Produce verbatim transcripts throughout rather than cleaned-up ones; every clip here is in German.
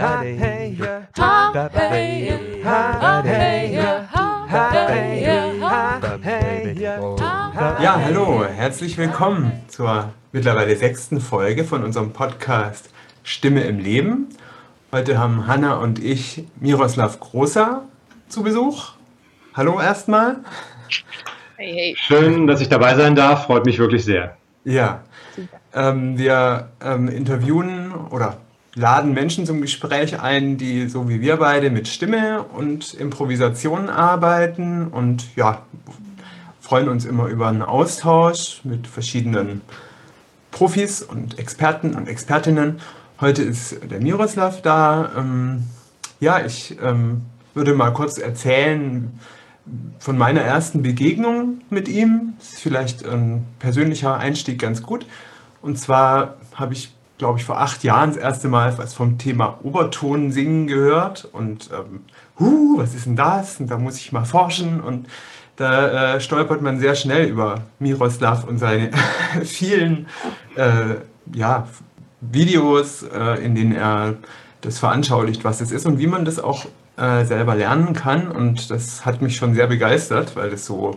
Ja, hallo, herzlich willkommen zur mittlerweile sechsten Folge von unserem Podcast Stimme im Leben. Heute haben Hanna und ich Miroslav Großer zu Besuch. Hallo erstmal. Hey, hey. Schön, dass ich dabei sein darf, freut mich wirklich sehr. Ja, ähm, wir ähm, interviewen oder laden Menschen zum Gespräch ein, die so wie wir beide mit Stimme und Improvisation arbeiten und ja, freuen uns immer über einen Austausch mit verschiedenen Profis und Experten und Expertinnen. Heute ist der Miroslav da. Ähm, ja, ich ähm, würde mal kurz erzählen von meiner ersten Begegnung mit ihm. Das ist vielleicht ein persönlicher Einstieg ganz gut. Und zwar habe ich, glaube ich, vor acht Jahren das erste Mal was vom Thema Obertonsingen gehört. Und ähm, huh, was ist denn das? Und da muss ich mal forschen. Und da äh, stolpert man sehr schnell über Miroslav und seine vielen äh, ja, Videos, äh, in denen er das veranschaulicht, was es ist und wie man das auch äh, selber lernen kann. Und das hat mich schon sehr begeistert, weil es so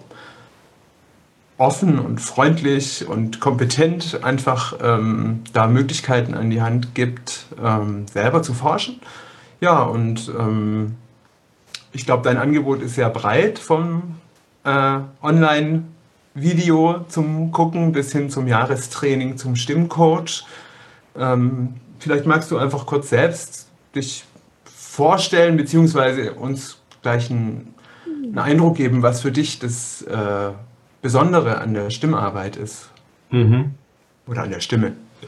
offen und freundlich und kompetent einfach ähm, da Möglichkeiten an die Hand gibt, ähm, selber zu forschen. Ja, und ähm, ich glaube, dein Angebot ist sehr breit, vom äh, Online-Video zum Gucken bis hin zum Jahrestraining zum Stimmcoach. Ähm, vielleicht magst du einfach kurz selbst dich vorstellen, beziehungsweise uns gleich einen, einen Eindruck geben, was für dich das äh, Besondere an der Stimmarbeit ist. Mhm. Oder an der Stimme.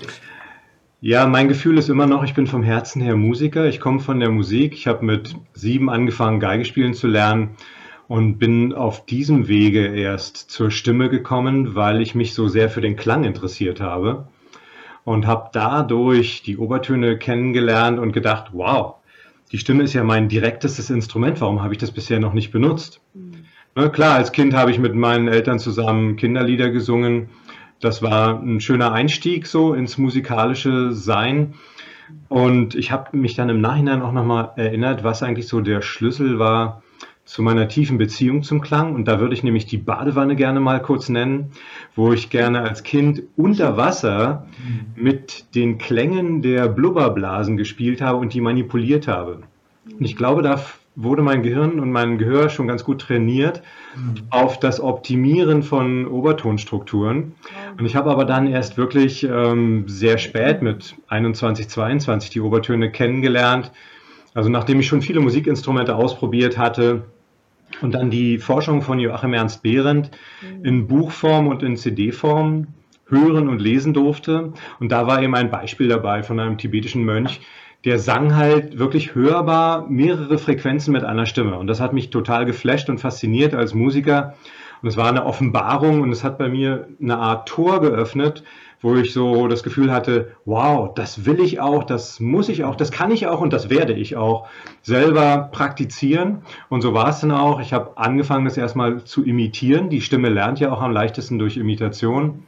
Ja, mein Gefühl ist immer noch, ich bin vom Herzen her Musiker. Ich komme von der Musik. Ich habe mit sieben angefangen, Geige spielen zu lernen und bin auf diesem Wege erst zur Stimme gekommen, weil ich mich so sehr für den Klang interessiert habe und habe dadurch die Obertöne kennengelernt und gedacht, wow, die Stimme ist ja mein direktestes Instrument. Warum habe ich das bisher noch nicht benutzt? Mhm. Na klar, als Kind habe ich mit meinen Eltern zusammen Kinderlieder gesungen. Das war ein schöner Einstieg so ins musikalische Sein. Und ich habe mich dann im Nachhinein auch nochmal erinnert, was eigentlich so der Schlüssel war zu meiner tiefen Beziehung zum Klang. Und da würde ich nämlich die Badewanne gerne mal kurz nennen, wo ich gerne als Kind unter Wasser mit den Klängen der Blubberblasen gespielt habe und die manipuliert habe. Und ich glaube, da wurde mein Gehirn und mein Gehör schon ganz gut trainiert mhm. auf das Optimieren von Obertonstrukturen. Und ich habe aber dann erst wirklich ähm, sehr spät mit einundzwanzig, zweiundzwanzig die Obertöne kennengelernt. Also nachdem ich schon viele Musikinstrumente ausprobiert hatte und dann die Forschung von Joachim Ernst Behrendt mhm. in Buchform und in C D-Form hören und lesen durfte. Und da war eben ein Beispiel dabei von einem tibetischen Mönch, der sang halt wirklich hörbar mehrere Frequenzen mit einer Stimme. Und das hat mich total geflasht und fasziniert als Musiker. Und es war eine Offenbarung und es hat bei mir eine Art Tor geöffnet, wo ich so das Gefühl hatte, wow, das will ich auch, das muss ich auch, das kann ich auch und das werde ich auch selber praktizieren. Und so war es dann auch. Ich habe angefangen, das erstmal zu imitieren. Die Stimme lernt ja auch am leichtesten durch Imitation.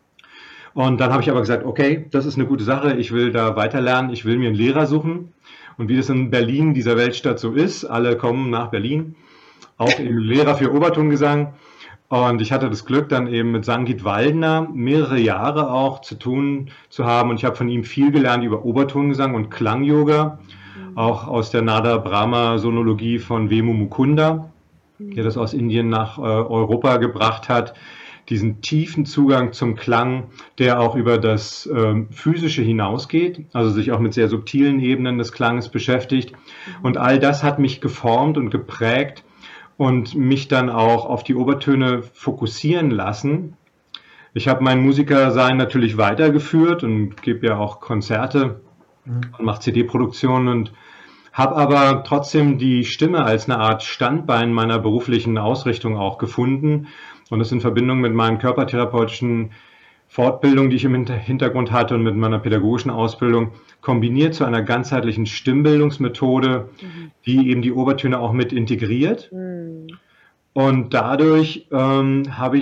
Und dann habe ich aber gesagt, okay, das ist eine gute Sache, ich will da weiter lernen, ich will mir einen Lehrer suchen. Und wie das in Berlin, dieser Weltstadt, so ist, alle kommen nach Berlin, auch eben Lehrer für Obertongesang. Und ich hatte das Glück, dann eben mit Sangeet Waldner mehrere Jahre auch zu tun zu haben. Und ich habe von ihm viel gelernt über Obertongesang und Klang-Yoga, auch aus der Nada Brahma Sonologie von Vemu Mukunda, der das aus Indien nach äh, Europa gebracht hat. Diesen tiefen Zugang zum Klang, der auch über das ähm, Physische hinausgeht, also sich auch mit sehr subtilen Ebenen des Klanges beschäftigt. Und all das hat mich geformt und geprägt und mich dann auch auf die Obertöne fokussieren lassen. Ich habe mein Musikersein natürlich weitergeführt und gebe ja auch Konzerte und mache C D-Produktionen und habe aber trotzdem die Stimme als eine Art Standbein meiner beruflichen Ausrichtung auch gefunden. Und das in Verbindung mit meinen körpertherapeutischen Fortbildungen, die ich im Hintergrund hatte und mit meiner pädagogischen Ausbildung, kombiniert zu einer ganzheitlichen Stimmbildungsmethode, mhm. die eben die Obertöne auch mit integriert. Mhm. Und dadurch ähm, habe ich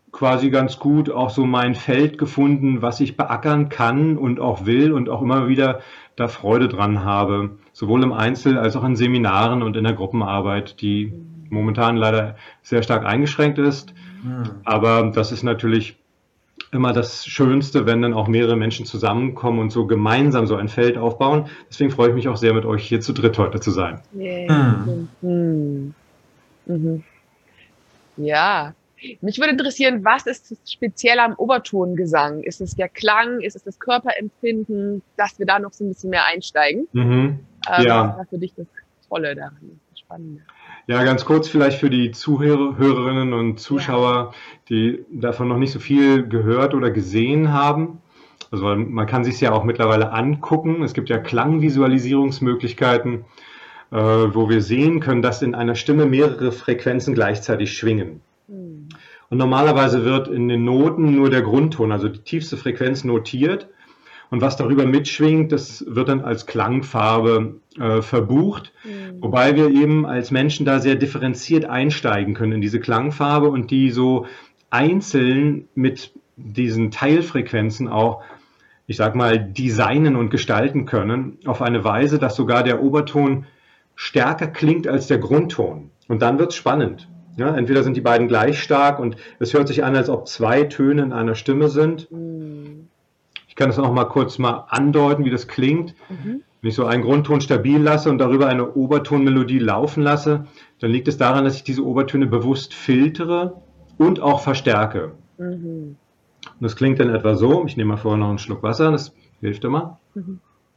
quasi ganz gut auch so mein Feld gefunden, was ich beackern kann und auch will und auch immer wieder da Freude dran habe. Sowohl im Einzel- als auch in Seminaren und in der Gruppenarbeit, die momentan leider sehr stark eingeschränkt ist. Aber das ist natürlich immer das Schönste, wenn dann auch mehrere Menschen zusammenkommen und so gemeinsam so ein Feld aufbauen. Deswegen freue ich mich auch sehr, mit euch hier zu dritt heute zu sein. Yeah. Mhm. Mhm. Ja, mich würde interessieren, was ist speziell am Obertongesang? Ist es der Klang? Ist es das Körperempfinden? Dass wir da noch so ein bisschen mehr einsteigen. Mhm. Ähm, Ja. Was war für dich das Tolle daran? Das Spannende. Ja, ganz kurz vielleicht für die Zuhörerinnen und Zuschauer, die davon noch nicht so viel gehört oder gesehen haben. Also man kann sich es ja auch mittlerweile angucken. Es gibt ja Klangvisualisierungsmöglichkeiten, äh, wo wir sehen können, dass in einer Stimme mehrere Frequenzen gleichzeitig schwingen. Hm. Und normalerweise wird in den Noten nur der Grundton, also die tiefste Frequenz, notiert. Und was darüber mitschwingt, das wird dann als Klangfarbe äh, verbucht, Mhm. wobei wir eben als Menschen da sehr differenziert einsteigen können in diese Klangfarbe und die so einzeln mit diesen Teilfrequenzen auch, ich sag mal, designen und gestalten können, auf eine Weise, dass sogar der Oberton stärker klingt als der Grundton. Und dann wird's spannend. Ja, entweder sind die beiden gleich stark und es hört sich an, als ob zwei Töne in einer Stimme sind. Mhm. Ich kann das noch mal kurz mal andeuten, wie das klingt. Mhm. Wenn ich so einen Grundton stabil lasse und darüber eine Obertonmelodie laufen lasse, dann liegt es daran, dass ich diese Obertöne bewusst filtere und auch verstärke. Mhm. Und das klingt dann etwa so. Ich nehme mal vorher noch einen Schluck Wasser, das hilft immer. Mhm.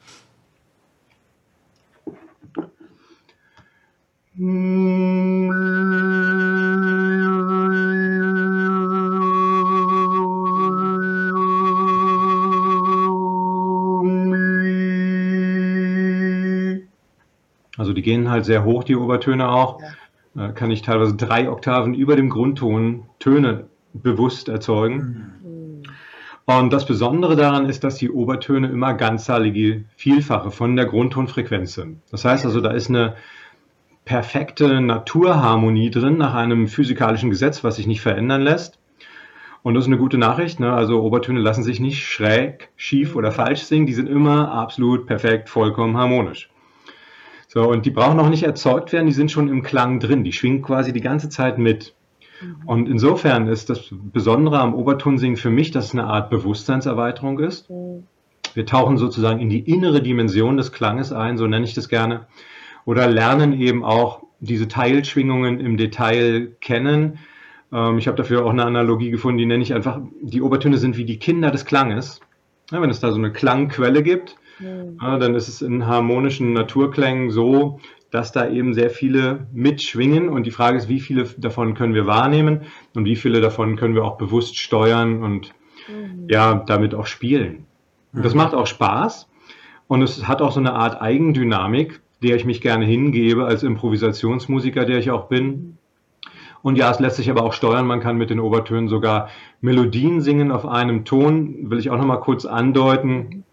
Also die gehen halt sehr hoch, die Obertöne auch. Da kann ich teilweise drei Oktaven über dem Grundton Töne bewusst erzeugen. Mhm. Und das Besondere daran ist, dass die Obertöne immer ganzzahlige Vielfache von der Grundtonfrequenz sind. Das heißt also, da ist eine perfekte Naturharmonie drin nach einem physikalischen Gesetz, was sich nicht verändern lässt. Und das ist eine gute Nachricht, ne? Also Obertöne lassen sich nicht schräg, schief oder falsch singen. Die sind immer absolut perfekt, vollkommen harmonisch. So, und die brauchen auch nicht erzeugt werden, die sind schon im Klang drin. Die schwingen quasi die ganze Zeit mit. Und insofern ist das Besondere am Obertonsingen für mich, dass es eine Art Bewusstseinserweiterung ist. Mhm. Wir tauchen sozusagen in die innere Dimension des Klanges ein, so nenne ich das gerne. Oder lernen eben auch diese Teilschwingungen im Detail kennen. Ähm, ich habe dafür auch eine Analogie gefunden, die nenne ich einfach, die Obertöne sind wie die Kinder des Klanges. Ja, wenn es da so eine Klangquelle gibt, Mhm. ja, dann ist es in harmonischen Naturklängen so, dass da eben sehr viele mitschwingen und die Frage ist, wie viele davon können wir wahrnehmen und wie viele davon können wir auch bewusst steuern und Mhm. ja, damit auch spielen. Und das macht auch Spaß und es hat auch so eine Art Eigendynamik, der ich mich gerne hingebe als Improvisationsmusiker, der ich auch bin. Und ja, es lässt sich aber auch steuern, man kann mit den Obertönen sogar Melodien singen auf einem Ton, will ich auch noch mal kurz andeuten.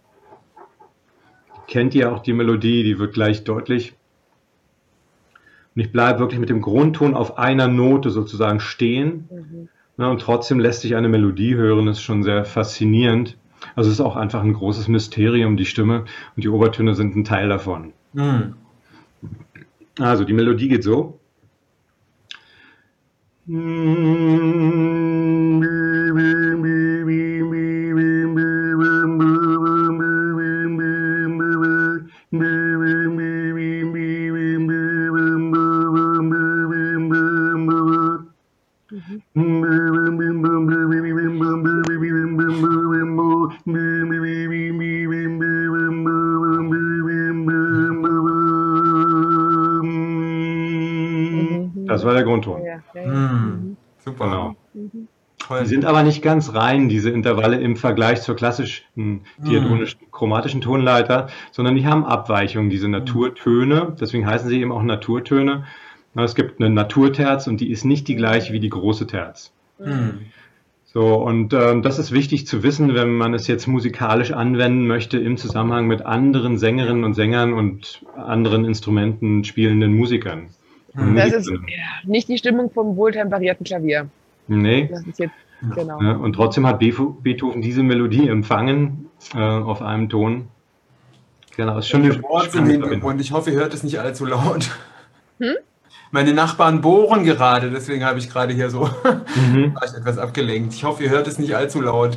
Kennt ihr auch die Melodie, die wird gleich deutlich. Und ich bleibe wirklich mit dem Grundton auf einer Note sozusagen stehen. Mhm. Ja, und trotzdem lässt sich eine Melodie hören, das ist schon sehr faszinierend. Also es ist auch einfach ein großes Mysterium, die Stimme, und die Obertöne sind ein Teil davon. Mhm. Also die Melodie geht so. Das war der Grundton. Ja, ja, ja. Mhm. Super. Genau. Mhm. Toll. Die sind aber nicht ganz rein, diese Intervalle im Vergleich zur klassischen diatonisch-chromatischen Tonleiter, sondern die haben Abweichungen, diese Naturtöne. Deswegen heißen sie eben auch Naturtöne. Es gibt eine Naturterz und die ist nicht die gleiche wie die große Terz. Mhm. So, und ähm, das ist wichtig zu wissen, wenn man es jetzt musikalisch anwenden möchte im Zusammenhang mit anderen Sängerinnen und Sängern und anderen Instrumenten spielenden Musikern. Und Das ist Musikerinnen. ja, nicht die Stimmung vom wohltemperierten Klavier. Nee, Das ist jetzt Genau. Ne? Und trotzdem hat Beethoven diese Melodie empfangen äh, auf einem Ton. Genau, ist schon Hier eine bohrt's im spannende Verbindung. Hintergrund. Ich hoffe, ihr hört es nicht allzu laut. Hm? Meine Nachbarn bohren gerade, deswegen habe ich gerade hier so Mhm. war ich etwas abgelenkt. Ich hoffe, ihr hört es nicht allzu laut.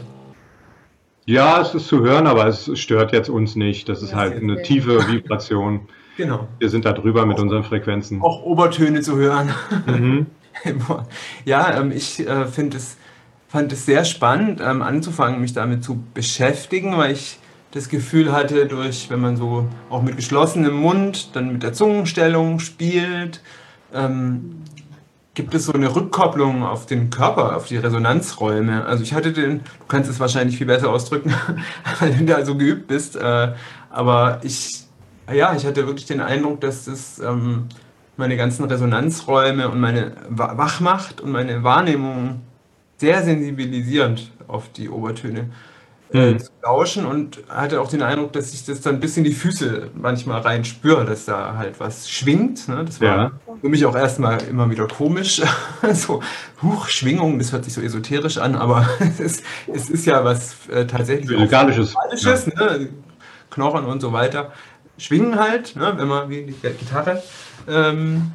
Ja, es ist zu hören, aber es stört jetzt uns nicht. Das ist Ja, halt sehr eine gut. tiefe Vibration. Genau. Wir sind da drüber mit unseren Frequenzen. Auch Obertöne zu hören. Mhm. Ja, ähm, ich äh, finde es, fand es sehr spannend, ähm, anzufangen, mich damit zu beschäftigen, weil ich das Gefühl hatte, durch, wenn man so auch mit geschlossenem Mund dann mit der Zungenstellung spielt, ähm, gibt es so eine Rückkopplung auf den Körper, auf die Resonanzräume. Also ich hatte den, du kannst es wahrscheinlich viel besser ausdrücken, weil du da so geübt bist, äh, aber ich, ja, ich hatte wirklich den Eindruck, dass das ähm, meine ganzen Resonanzräume und meine wa- wach macht und meine Wahrnehmung sehr sensibilisierend auf die Obertöne äh, Mhm. zu lauschen und hatte auch den Eindruck, dass ich das dann bis in die Füße manchmal rein spüre, dass da halt was schwingt. Ne? Das war Ja. für mich auch erstmal immer wieder komisch. So, Huch, Schwingung, das hört sich so esoterisch an, aber es ist, es ist ja was äh, tatsächlich auch Physikalisches. Ja. Physikalisches, ne? Knochen und so weiter. Schwingen halt, ne? Wenn man wie die Gitarre. Ähm,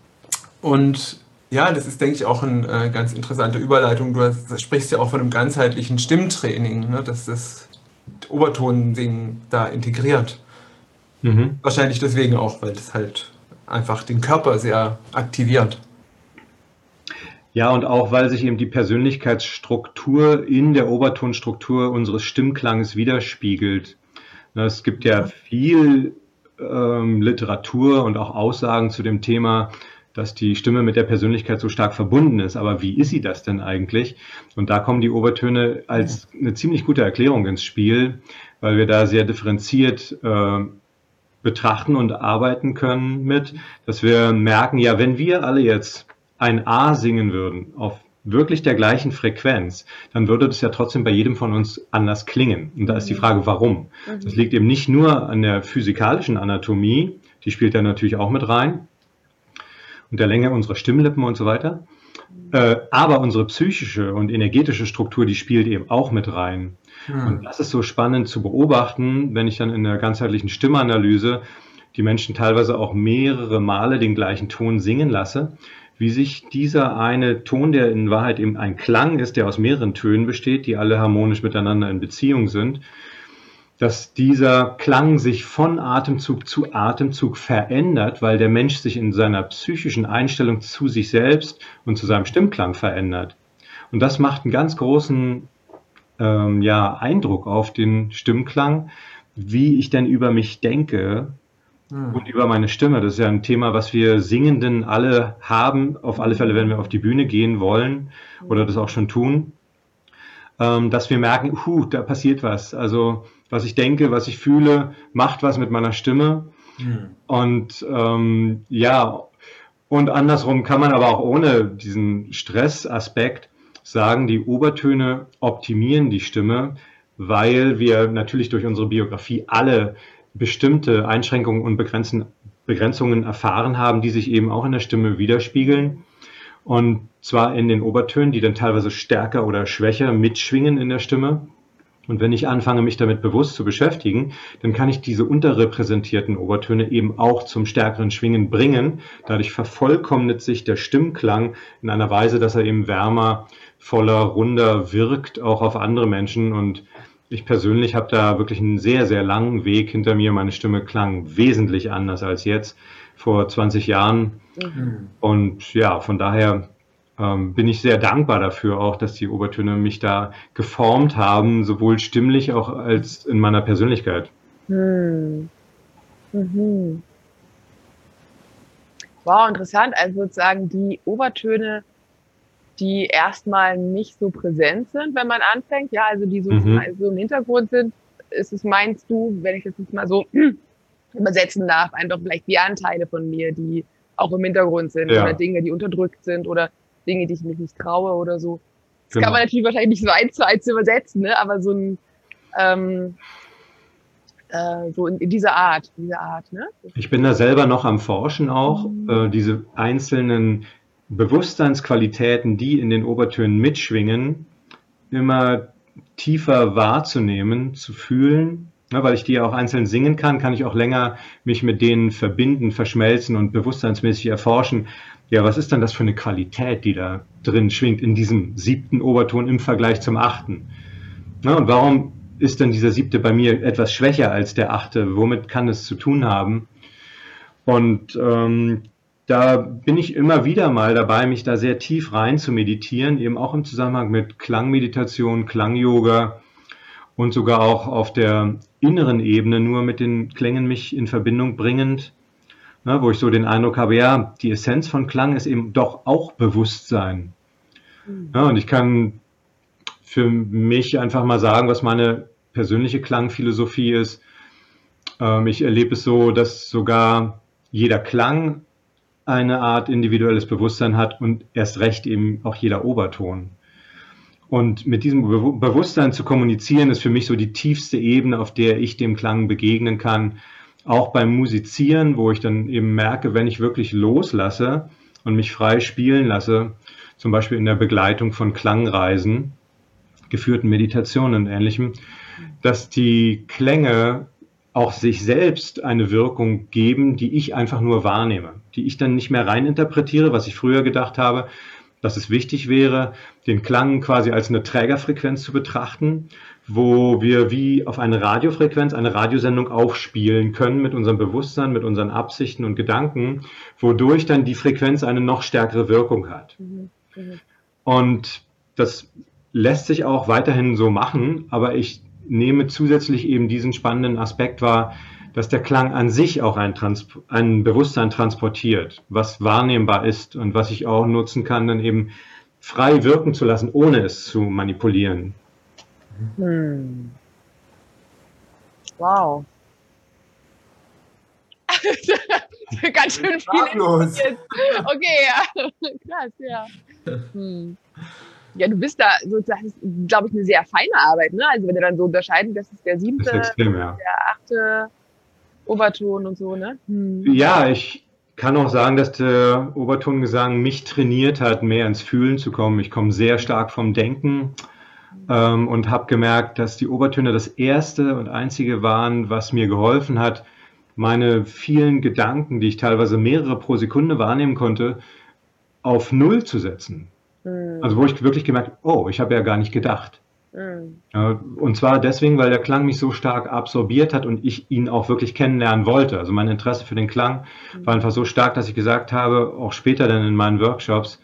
und ja, das ist, denke ich, auch eine äh, ganz interessante Überleitung. Du hast, sprichst ja auch von einem ganzheitlichen Stimmtraining, ne? Dass das Obertonsingen da integriert. Mhm. Wahrscheinlich deswegen auch, weil das halt einfach den Körper sehr aktiviert. Ja, und auch, weil sich eben die Persönlichkeitsstruktur in der Obertonstruktur unseres Stimmklanges widerspiegelt. Na, Es gibt ja viel ähm, Literatur und auch Aussagen zu dem Thema, dass die Stimme mit der Persönlichkeit so stark verbunden ist. Aber wie ist sie das denn eigentlich? Und da kommen die Obertöne als eine ziemlich gute Erklärung ins Spiel, weil wir da sehr differenziert äh, betrachten und arbeiten können mit, dass wir merken, ja, wenn wir alle jetzt ein A singen würden auf wirklich der gleichen Frequenz, dann würde das ja trotzdem bei jedem von uns anders klingen. Und da ist die Frage, warum? Das liegt eben nicht nur an der physikalischen Anatomie, die spielt da natürlich auch mit rein, und der Länge unserer Stimmlippen und so weiter, äh, aber unsere psychische und energetische Struktur, die spielt eben auch mit rein. Und das ist so spannend zu beobachten, wenn ich dann in der ganzheitlichen Stimmanalyse die Menschen teilweise auch mehrere Male den gleichen Ton singen lasse, wie sich dieser eine Ton, der in Wahrheit eben ein Klang ist, der aus mehreren Tönen besteht, die alle harmonisch miteinander in Beziehung sind, dass dieser Klang sich von Atemzug zu Atemzug verändert, weil der Mensch sich in seiner psychischen Einstellung zu sich selbst und zu seinem Stimmklang verändert. Und das macht einen ganz großen ähm, ja, Eindruck auf den Stimmklang, wie ich denn über mich denke und über meine Stimme. Das ist ja ein Thema, was wir Singenden alle haben, auf alle Fälle, wenn wir auf die Bühne gehen wollen oder das auch schon tun, ähm, dass wir merken, huh, da passiert was. Also was ich denke, was ich fühle, macht was mit meiner Stimme. Und ähm, ja, und andersrum kann man aber auch ohne diesen Stressaspekt sagen, die Obertöne optimieren die Stimme, weil wir natürlich durch unsere Biografie alle bestimmte Einschränkungen und Begrenzen, Begrenzungen erfahren haben, die sich eben auch in der Stimme widerspiegeln. Und zwar in den Obertönen, die dann teilweise stärker oder schwächer mitschwingen in der Stimme. Und wenn ich anfange, mich damit bewusst zu beschäftigen, dann kann ich diese unterrepräsentierten Obertöne eben auch zum stärkeren Schwingen bringen. Dadurch vervollkommnet sich der Stimmklang in einer Weise, dass er eben wärmer, voller, runder wirkt, auch auf andere Menschen. Und ich persönlich habe da wirklich einen sehr, sehr langen Weg hinter mir. Meine Stimme klang wesentlich anders als jetzt, vor zwanzig Jahren. Mhm. Und ja, von daher ähm, bin ich sehr dankbar dafür auch, dass die Obertöne mich da geformt haben, sowohl stimmlich auch als in meiner Persönlichkeit. Hm. Mhm. Wow, interessant. Also sozusagen die Obertöne, die erstmal nicht so präsent sind, wenn man anfängt, ja, also die so, Mhm. so im Hintergrund sind, ist es, meinst du, wenn ich das jetzt mal so übersetzen darf, einfach vielleicht die Anteile von mir, die auch im Hintergrund sind Ja. oder Dinge, die unterdrückt sind oder Dinge, die ich mich nicht traue oder so. Das Genau. kann man natürlich wahrscheinlich nicht so eins zu eins übersetzen, ne? Aber so ein ähm, äh, so in, in dieser Art, diese Art, ne? Ich bin da selber noch am Forschen auch, Mhm. äh, diese einzelnen Bewusstseinsqualitäten, die in den Obertönen mitschwingen, immer tiefer wahrzunehmen, zu fühlen. Ja, weil ich die ja auch einzeln singen kann, kann ich auch länger mich mit denen verbinden, verschmelzen und bewusstseinsmäßig erforschen. Ja, was ist denn das für eine Qualität, die da drin schwingt in diesem siebten Oberton im Vergleich zum achten? Ja, und warum ist denn dieser siebte bei mir etwas schwächer als der achte? Womit kann es zu tun haben? Und ähm, da bin ich immer wieder mal dabei, mich da sehr tief rein zu meditieren, eben auch im Zusammenhang mit Klangmeditation, Klangyoga und sogar auch auf der inneren Ebene nur mit den Klängen mich in Verbindung bringend, ne, wo ich so den Eindruck habe, ja, die Essenz von Klang ist eben doch auch Bewusstsein. Mhm. Ja, und ich kann für mich einfach mal sagen, was meine persönliche Klangphilosophie ist. Ähm, ich erlebe es so, dass sogar jeder Klang eine Art individuelles Bewusstsein hat und erst recht eben auch jeder Oberton. Und mit diesem Be- Bewusstsein zu kommunizieren, ist für mich so die tiefste Ebene, auf der ich dem Klang begegnen kann. Auch beim Musizieren, wo ich dann eben merke, wenn ich wirklich loslasse und mich frei spielen lasse, zum Beispiel in der Begleitung von Klangreisen, geführten Meditationen und Ähnlichem, dass die Klänge auch sich selbst eine Wirkung geben, die ich einfach nur wahrnehme, die ich dann nicht mehr reininterpretiere, was ich früher gedacht habe, dass es wichtig wäre, den Klang quasi als eine Trägerfrequenz zu betrachten, wo wir wie auf eine Radiofrequenz, eine Radiosendung aufspielen können mit unserem Bewusstsein, mit unseren Absichten und Gedanken, wodurch dann die Frequenz eine noch stärkere Wirkung hat. Mhm. Mhm. Und das lässt sich auch weiterhin so machen, aber ich nehme zusätzlich eben diesen spannenden Aspekt wahr, dass der Klang an sich auch ein, Trans- ein Bewusstsein transportiert, was wahrnehmbar ist und was ich auch nutzen kann, dann eben frei wirken zu lassen, ohne es zu manipulieren. Hm. Wow. Ganz schön viel. Okay, ja. Krass, ja. Hm. Ja, du bist da sozusagen, glaube ich, eine sehr feine Arbeit, ne? Also wenn wir dann so unterscheiden, das ist der siebte, Das ist extrem, ja. der achte Oberton und so, ne? Hm. Ja, ich kann auch sagen, dass der Obertongesang mich trainiert hat, mehr ins Fühlen zu kommen. Ich komme sehr stark vom Denken ähm, und habe gemerkt, dass die Obertöne das erste und einzige waren, was mir geholfen hat, meine vielen Gedanken, die ich teilweise mehrere pro Sekunde wahrnehmen konnte, auf Null zu setzen. Mhm. Also wo ich wirklich gemerkt habe, oh, ich habe ja gar nicht gedacht. Mhm. Und zwar deswegen, weil der Klang mich so stark absorbiert hat und ich ihn auch wirklich kennenlernen wollte. Also mein Interesse für den Klang mhm. war einfach so stark, dass ich gesagt habe, auch später dann in meinen Workshops,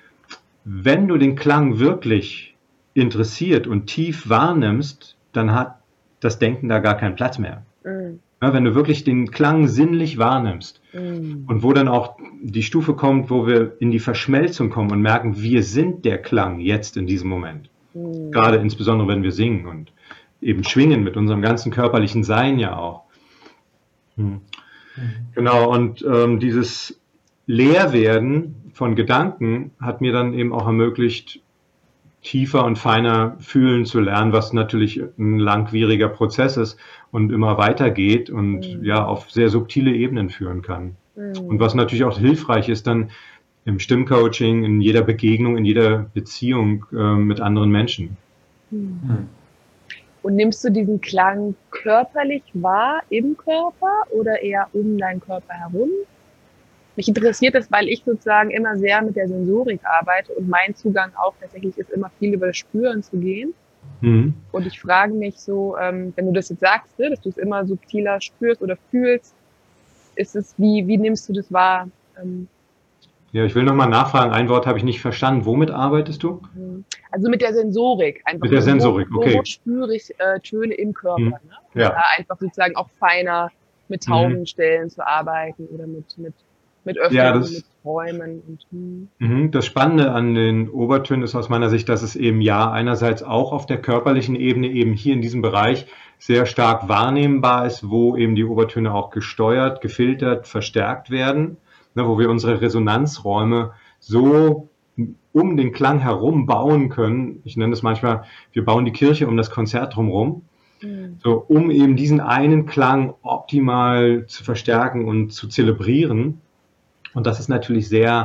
wenn du den Klang wirklich interessiert und tief wahrnimmst, dann hat das Denken da gar keinen Platz mehr. Mhm. Ja, wenn du wirklich den Klang sinnlich wahrnimmst mm. und wo dann auch die Stufe kommt, wo wir in die Verschmelzung kommen und merken, wir sind der Klang jetzt in diesem Moment. Mm. Gerade insbesondere, wenn wir singen und eben schwingen mit unserem ganzen körperlichen Sein ja auch. Hm. Mm. Genau, und ähm, dieses Leerwerden von Gedanken hat mir dann eben auch ermöglicht, tiefer und feiner fühlen zu lernen, was natürlich ein langwieriger Prozess ist und immer weitergeht und mhm. ja auf sehr subtile Ebenen führen kann. Mhm. Und was natürlich auch hilfreich ist dann im Stimmcoaching, in jeder Begegnung, in jeder Beziehung äh, mit anderen Menschen. Mhm. Und nimmst du diesen Klang körperlich wahr im Körper oder eher um deinen Körper herum? Mich interessiert das, weil ich sozusagen immer sehr mit der Sensorik arbeite und mein Zugang auch tatsächlich ist, immer viel über das Spüren zu gehen. Mhm. Und ich frage mich so, ähm, wenn du das jetzt sagst, ne, dass du es immer subtiler spürst oder fühlst, ist es, wie, wie nimmst du das wahr? Ähm, ja, ich will nochmal nachfragen, ein Wort habe ich nicht verstanden. Womit arbeitest du? Also mit der Sensorik. Einfach mit der Sensorik, wo, okay. Wo spüre ich äh, Töne im Körper? Mhm. Ne? Ja. Da einfach sozusagen auch feiner mit Taubenstellen mhm. zu arbeiten oder mit, mit Mit Öffnungen, ja, das, mit Räumen. Und, hm. Das Spannende an den Obertönen ist aus meiner Sicht, dass es eben ja einerseits auch auf der körperlichen Ebene eben hier in diesem Bereich sehr stark wahrnehmbar ist, wo eben die Obertöne auch gesteuert, gefiltert, verstärkt werden, ne, wo wir unsere Resonanzräume so um den Klang herum bauen können. Ich nenne das manchmal, wir bauen die Kirche um das Konzert drumherum. Hm. So, um eben diesen einen Klang optimal zu verstärken und zu zelebrieren. Und das ist natürlich sehr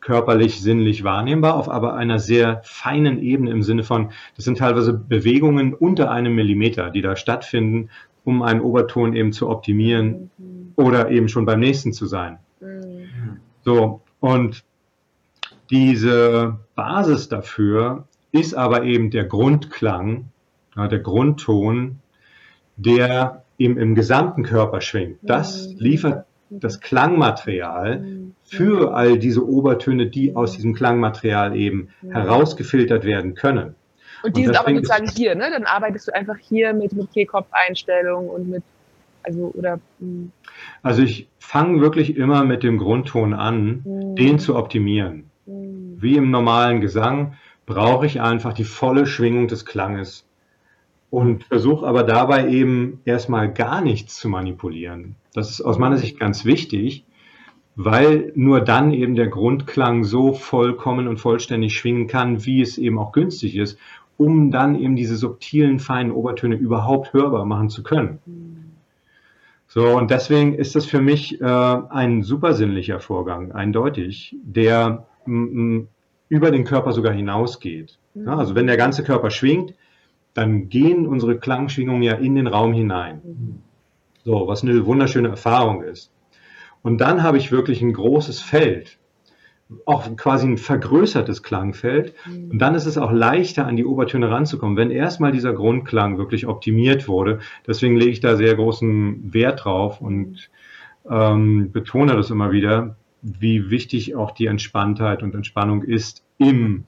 körperlich, sinnlich wahrnehmbar, auf aber einer sehr feinen Ebene im Sinne von, das sind teilweise Bewegungen unter einem Millimeter, die da stattfinden, um einen Oberton eben zu optimieren mhm. oder eben schon beim nächsten zu sein. Mhm. So, und diese Basis dafür ist aber eben der Grundklang, ja, der Grundton, der eben im gesamten Körper schwingt. Das liefert das Klangmaterial für all diese Obertöne, die aus diesem Klangmaterial eben herausgefiltert werden können. Und die und sind aber sozusagen hier, ne? Dann arbeitest du einfach hier mit, mit Kehlkopfeinstellungen und mit, also, oder... Mh. Also ich fange wirklich immer mit dem Grundton an, mhm. den zu optimieren. Mhm. Wie im normalen Gesang brauche ich einfach die volle Schwingung des Klanges und versuche aber dabei eben erstmal gar nichts zu manipulieren. Das ist aus meiner Sicht ganz wichtig, weil nur dann eben der Grundklang so vollkommen und vollständig schwingen kann, wie es eben auch günstig ist, um dann eben diese subtilen, feinen Obertöne überhaupt hörbar machen zu können. So, und deswegen ist das für mich äh, ein supersinnlicher Vorgang, eindeutig, der m, über den Körper sogar hinausgeht. Ja, also wenn der ganze Körper schwingt, dann gehen unsere Klangschwingungen ja in den Raum hinein. So, was eine wunderschöne Erfahrung ist. Und dann habe ich wirklich ein großes Feld, auch quasi ein vergrößertes Klangfeld. Und dann ist es auch leichter, an die Obertöne ranzukommen, wenn erstmal dieser Grundklang wirklich optimiert wurde. Deswegen lege ich da sehr großen Wert drauf und ähm, betone das immer wieder, wie wichtig auch die Entspanntheit und Entspannung ist im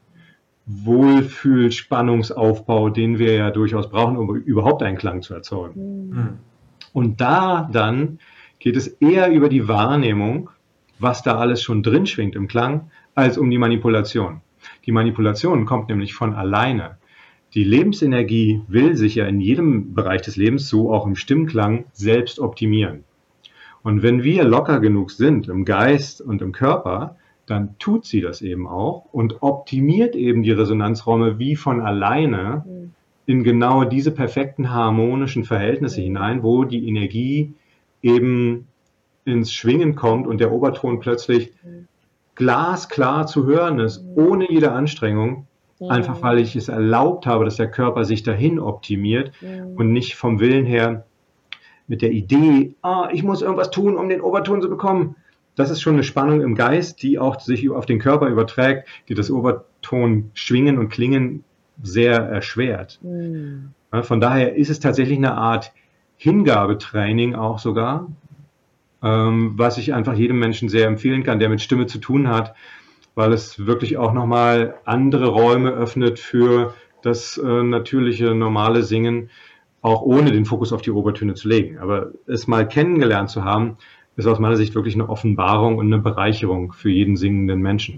Wohlfühl-Spannungsaufbau, den wir ja durchaus brauchen, um überhaupt einen Klang zu erzeugen. Mhm. Und da dann geht es eher über die Wahrnehmung, was da alles schon drin schwingt im Klang, als um die Manipulation. Die Manipulation kommt nämlich von alleine. Die Lebensenergie will sich ja in jedem Bereich des Lebens, so auch im Stimmklang, selbst optimieren. Und wenn wir locker genug sind im Geist und im Körper, dann tut sie das eben auch und optimiert eben die Resonanzräume wie von alleine in genau diese perfekten harmonischen Verhältnisse hinein, wo die Energie eben ins Schwingen kommt und der Oberton plötzlich glasklar zu hören ist, ohne jede Anstrengung, einfach weil ich es erlaubt habe, dass der Körper sich dahin optimiert und nicht vom Willen her mit der Idee, ah, ich muss irgendwas tun, um den Oberton zu bekommen. Das ist schon eine Spannung im Geist, die auch sich auf den Körper überträgt, die das Oberton schwingen und klingen sehr erschwert. Mhm. Von daher ist es tatsächlich eine Art Hingabetraining auch sogar, ähm, was ich einfach jedem Menschen sehr empfehlen kann, der mit Stimme zu tun hat, weil es wirklich auch nochmal andere Räume öffnet für das äh, natürliche, normale Singen, auch ohne den Fokus auf die Obertöne zu legen. Aber es mal kennengelernt zu haben, ist aus meiner Sicht wirklich eine Offenbarung und eine Bereicherung für jeden singenden Menschen.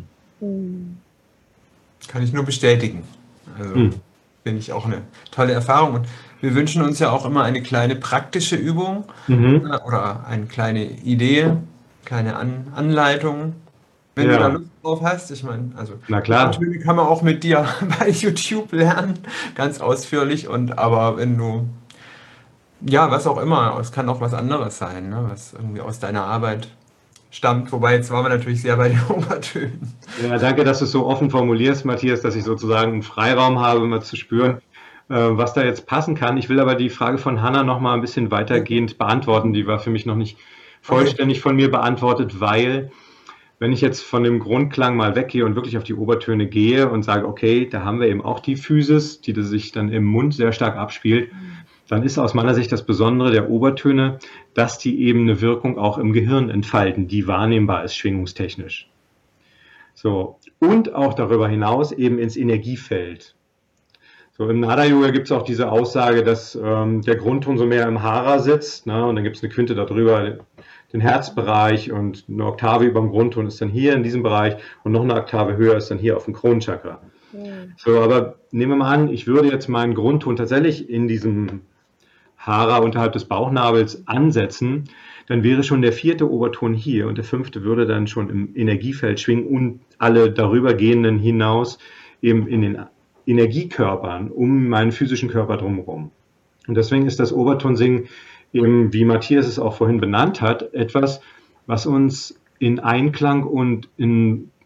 Kann ich nur bestätigen. Also hm. finde ich auch eine tolle Erfahrung. Und wir wünschen uns ja auch immer eine kleine praktische Übung mhm. oder eine kleine Idee, kleine An Anleitung, wenn ja. du da Lust drauf hast. Ich meine, also Na klar. natürlich kann man auch mit dir bei YouTube lernen, ganz ausführlich. Und aber wenn du ja, was auch immer, es kann auch was anderes sein, ne, was irgendwie aus deiner Arbeit stammt. Wobei, jetzt waren wir natürlich sehr bei den Obertönen. Ja, danke, dass du es so offen formulierst, Matthias, dass ich sozusagen einen Freiraum habe, mal zu spüren, äh, was da jetzt passen kann. Ich will aber die Frage von Hanna noch mal ein bisschen weitergehend beantworten. Die war für mich noch nicht vollständig von mir beantwortet, weil, wenn ich jetzt von dem Grundklang mal weggehe und wirklich auf die Obertöne gehe und sage, okay, da haben wir eben auch die Physis, die sich dann im Mund sehr stark abspielt, dann ist aus meiner Sicht das Besondere der Obertöne, dass die eben eine Wirkung auch im Gehirn entfalten, die wahrnehmbar ist schwingungstechnisch. So, und auch darüber hinaus eben ins Energiefeld. So, im Nada-Yoga gibt es auch diese Aussage, dass ähm, der Grundton so mehr im Hara sitzt, ne, und dann gibt es eine Quinte darüber, den Herzbereich, und eine Oktave über dem Grundton ist dann hier in diesem Bereich und noch eine Oktave höher ist dann hier auf dem Kronenchakra. Ja. So, aber nehmen wir mal an, ich würde jetzt meinen Grundton tatsächlich in diesem Hara unterhalb des Bauchnabels ansetzen, dann wäre schon der vierte Oberton hier und der fünfte würde dann schon im Energiefeld schwingen und alle darüber gehenden hinaus eben in den Energiekörpern um meinen physischen Körper drumherum. Und deswegen ist das Obertonsingen eben, wie Matthias es auch vorhin benannt hat, etwas, was uns in Einklang und in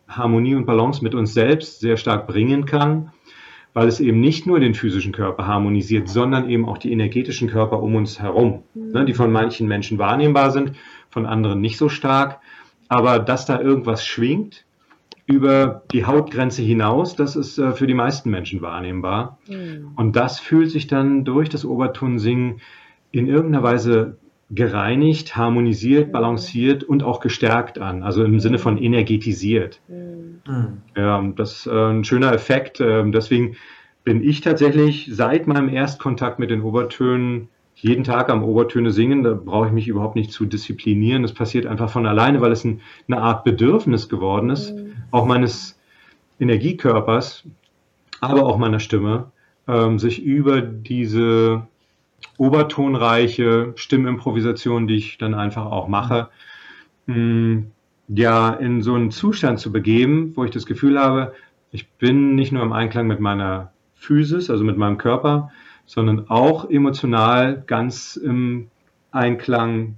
Harmonie und Balance mit uns selbst sehr stark bringen kann, weil es eben nicht nur den physischen Körper harmonisiert, sondern eben auch die energetischen Körper um uns herum, mhm. ne, die von manchen Menschen wahrnehmbar sind, von anderen nicht so stark. Aber dass da irgendwas schwingt über die Hautgrenze hinaus, das ist äh, für die meisten Menschen wahrnehmbar. Mhm. Und das fühlt sich dann durch das Obertonsingen in irgendeiner Weise gereinigt, harmonisiert, balanciert und auch gestärkt an, also im Sinne von energetisiert. Mhm. Ja, das ist äh, ein schöner Effekt. Äh, deswegen bin ich tatsächlich seit meinem Erstkontakt mit den Obertönen jeden Tag am Obertöne singen. Da brauche ich mich überhaupt nicht zu disziplinieren. Das passiert einfach von alleine, weil es ein, eine Art Bedürfnis geworden ist, mhm. auch meines Energiekörpers, aber auch meiner Stimme, äh, sich über diese obertonreiche Stimmimprovisation, die ich dann einfach auch mache, mh, ja, in so einen Zustand zu begeben, wo ich das Gefühl habe, ich bin nicht nur im Einklang mit meiner Physis, also mit meinem Körper, sondern auch emotional ganz im Einklang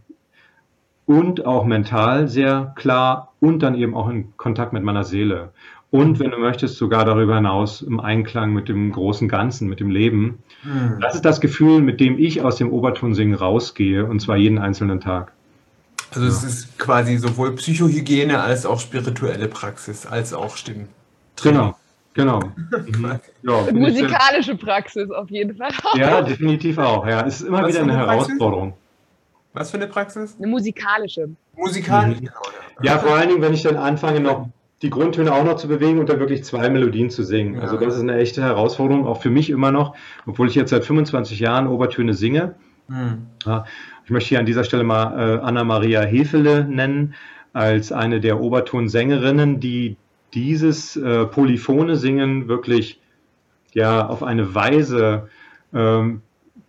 und auch mental sehr klar und dann eben auch in Kontakt mit meiner Seele. Und wenn du möchtest, sogar darüber hinaus im Einklang mit dem großen Ganzen, mit dem Leben. Hm. Das ist das Gefühl, mit dem ich aus dem Obertonsingen rausgehe, und zwar jeden einzelnen Tag. Also es ja. ist quasi sowohl Psychohygiene als auch spirituelle Praxis, als auch Stimmen. Genau, genau. Mhm. Ja, und musikalische Praxis auf jeden Fall auch. Ja, definitiv auch. Ja, es ist immer Was wieder eine, eine Herausforderung. Was für eine Praxis? Eine musikalische. Musikalische, mhm. Ja, vor allen Dingen, wenn ich dann anfange, noch die Grundtöne auch noch zu bewegen und dann wirklich zwei Melodien zu singen. Ja. Also das ist eine echte Herausforderung, auch für mich immer noch, obwohl ich jetzt seit fünfundzwanzig Jahren Obertöne singe. Mhm. Ja, ich möchte hier an dieser Stelle mal äh, Anna-Maria Hefele nennen, als eine der Obertonsängerinnen, die dieses äh, polyphone Singen wirklich ja auf eine Weise ähm,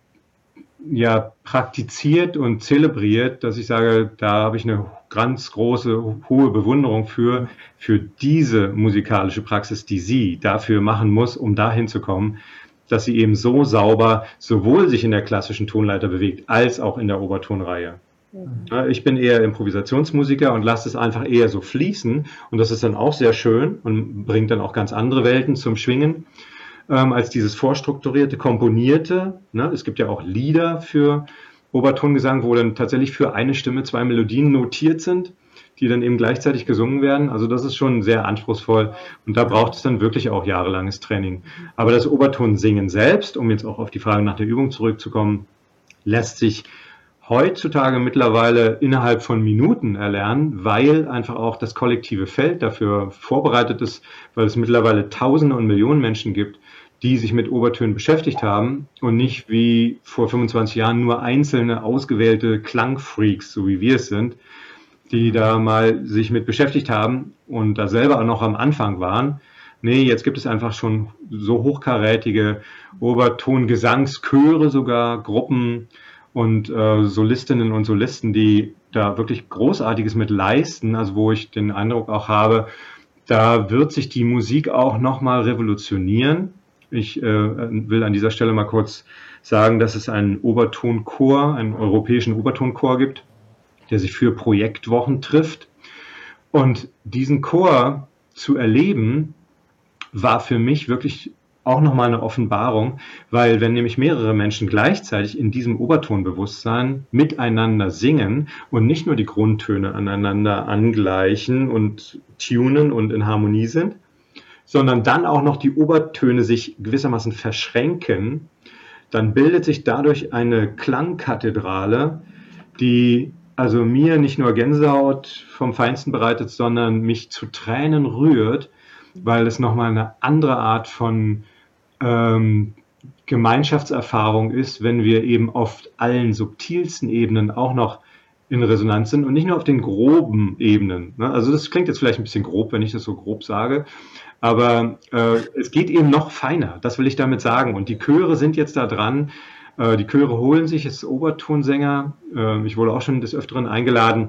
ja, praktiziert und zelebriert, dass ich sage, da habe ich eine ganz große, hohe Bewunderung für, für diese musikalische Praxis, die sie dafür machen muss, um dahin zu kommen, dass sie eben so sauber sowohl sich in der klassischen Tonleiter bewegt, als auch in der Obertonreihe. Mhm. Ich bin eher Improvisationsmusiker und lasse es einfach eher so fließen und das ist dann auch sehr schön und bringt dann auch ganz andere Welten zum Schwingen. Ähm, als dieses vorstrukturierte, komponierte. Ne? Es gibt ja auch Lieder für Obertongesang, wo dann tatsächlich für eine Stimme zwei Melodien notiert sind, die dann eben gleichzeitig gesungen werden. Also das ist schon sehr anspruchsvoll und da braucht es dann wirklich auch jahrelanges Training. Aber das Obertonsingen selbst, um jetzt auch auf die Frage nach der Übung zurückzukommen, lässt sich heutzutage mittlerweile innerhalb von Minuten erlernen, weil einfach auch das kollektive Feld dafür vorbereitet ist, weil es mittlerweile Tausende und Millionen Menschen gibt, die sich mit Obertönen beschäftigt haben und nicht wie vor fünfundzwanzig Jahren nur einzelne ausgewählte Klangfreaks, so wie wir es sind, die da mal sich mit beschäftigt haben und da selber auch noch am Anfang waren. Nee, jetzt gibt es einfach schon so hochkarätige Obertongesangschöre, sogar Gruppen und äh, Solistinnen und Solisten, die da wirklich Großartiges mit leisten, also wo ich den Eindruck auch habe, da wird sich die Musik auch nochmal revolutionieren. Ich äh, will an dieser Stelle mal kurz sagen, dass es einen Obertonchor, einen europäischen Obertonchor gibt, der sich für Projektwochen trifft. Und diesen Chor zu erleben, war für mich wirklich auch nochmal eine Offenbarung, weil wenn nämlich mehrere Menschen gleichzeitig in diesem Obertonbewusstsein miteinander singen und nicht nur die Grundtöne aneinander angleichen und tunen und in Harmonie sind, sondern dann auch noch die Obertöne sich gewissermaßen verschränken, dann bildet sich dadurch eine Klangkathedrale, die also mir nicht nur Gänsehaut vom Feinsten bereitet, sondern mich zu Tränen rührt, weil es nochmal eine andere Art von ähm, Gemeinschaftserfahrung ist, wenn wir eben auf allen subtilsten Ebenen auch noch in Resonanz sind und nicht nur auf den groben Ebenen. Ne? Also das klingt jetzt vielleicht ein bisschen grob, wenn ich das so grob sage, aber äh, es geht eben noch feiner, das will ich damit sagen. Und die Chöre sind jetzt da dran, äh, die Chöre holen sich jetzt Obertonsänger, äh, ich wurde auch schon des Öfteren eingeladen,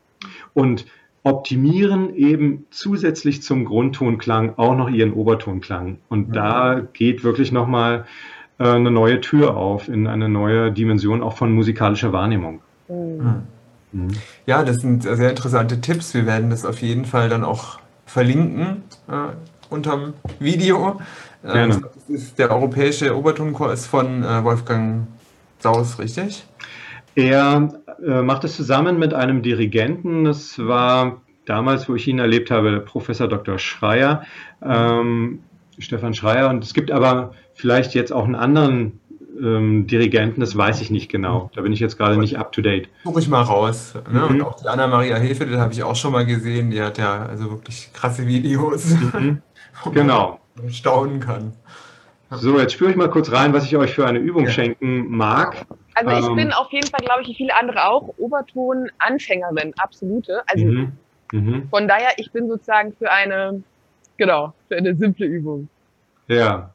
und optimieren eben zusätzlich zum Grundtonklang auch noch ihren Obertonklang. Und mhm. da geht wirklich nochmal äh, eine neue Tür auf in eine neue Dimension auch von musikalischer Wahrnehmung. Mhm. Mhm. Ja, das sind sehr interessante Tipps. Wir werden das auf jeden Fall dann auch verlinken äh, unterm Video. Äh, Gerne. das ist der Europäische Obertonkurs von äh, Wolfgang Saus, richtig? Er äh, macht es zusammen mit einem Dirigenten. Das war damals, wo ich ihn erlebt habe, Professor Doktor Schreier, ähm, Stefan Schreier. Und es gibt aber vielleicht jetzt auch einen anderen ähm, Dirigenten, das weiß ich nicht genau. Da bin ich jetzt gerade nicht up to date. Suche ich mal raus. Ne? Und Mhm. auch die Anna-Maria Hefe, die habe ich auch schon mal gesehen. Die hat ja also wirklich krasse Videos, Mhm. wo Genau. man staunen kann. So, jetzt spüre ich mal kurz rein, was ich euch für eine Übung Ja. schenken mag. Also ich Ähm, bin auf jeden Fall, glaube ich, wie viele andere auch, Oberton-Anfängerin, absolute. Also Mhm. Mhm. von daher, ich bin sozusagen für eine, genau, für eine simple Übung. Ja.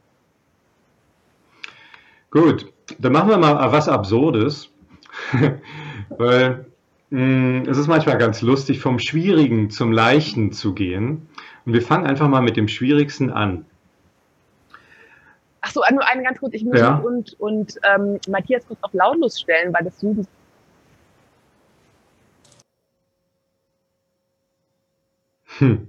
Gut, dann machen wir mal was Absurdes, weil mh, es ist manchmal ganz lustig, vom Schwierigen zum Leichten zu gehen. Und wir fangen einfach mal mit dem Schwierigsten an. Ach so, nur eine ganz kurz, ich muss Ja. mich und, und ähm, Matthias kurz auf lautlos stellen, weil das Zoom Hm.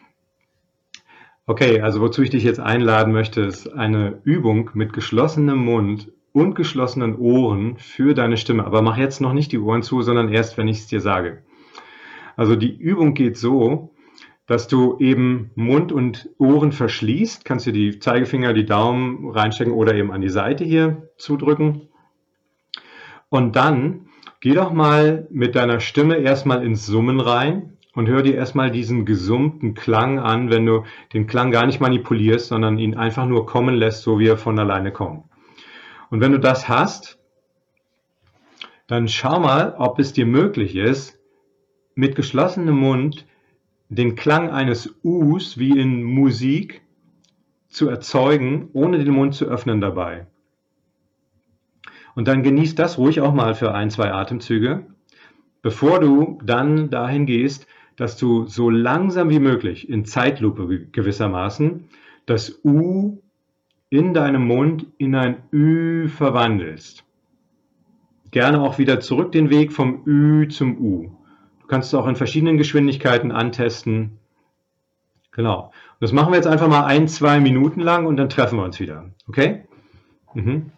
Okay, also wozu ich dich jetzt einladen möchte, ist eine Übung mit geschlossenem Mund und geschlossenen Ohren für deine Stimme. Aber mach jetzt noch nicht die Ohren zu, sondern erst, wenn ich es dir sage. Also die Übung geht so, dass du eben Mund und Ohren verschließt. Kannst dir die Zeigefinger, die Daumen reinstecken oder eben an die Seite hier zudrücken. Und dann geh doch mal mit deiner Stimme erstmal ins Summen rein und hör dir erstmal diesen gesummten Klang an, wenn du den Klang gar nicht manipulierst, sondern ihn einfach nur kommen lässt, so wie er von alleine kommt. Und wenn du das hast, dann schau mal, ob es dir möglich ist, mit geschlossenem Mund den Klang eines Us wie in Musik zu erzeugen, ohne den Mund zu öffnen dabei. Und dann genieß das ruhig auch mal für ein, zwei Atemzüge, bevor du dann dahin gehst, dass du so langsam wie möglich in Zeitlupe gewissermaßen das U in deinem Mund in ein Ü verwandelst. Gerne auch wieder zurück den Weg vom Ü zum U. Du kannst es auch in verschiedenen Geschwindigkeiten antesten. Genau. Das machen wir jetzt einfach mal ein, zwei Minuten lang und dann treffen wir uns wieder. Okay? Mhm.